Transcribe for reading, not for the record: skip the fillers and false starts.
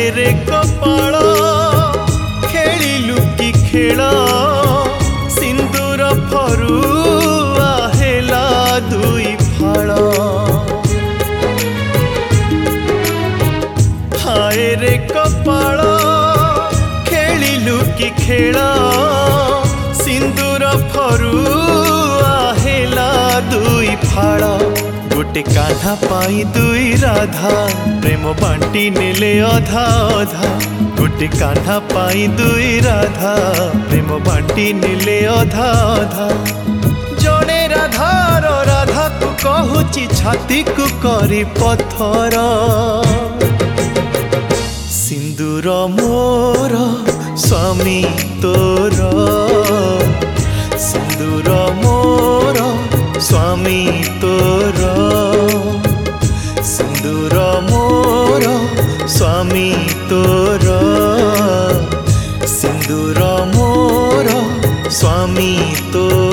रे कपाळ खेलिलु कि खेल सिंदूर फरुआ हेला दुई फाळ हाय रे कपाळ खेलिलु कि खेल सिंदूर फरुआ हेला दुई फाळ गोटे कान्हा पाई दुई राधा प्रेम बांटी नेले अधा अधा गोटे कान्हा पाई दुई राधा प्रेम बांटी नेले अधा अधा जड़े राधार राधा को कहूची छाती को करी पत्थर सिंदूर मोर स्वामी तोर सिंदूर मोर स्वामी तोर सिंदूर मोर स्वामी तोर सिंदूर मोर स्वामी तोर।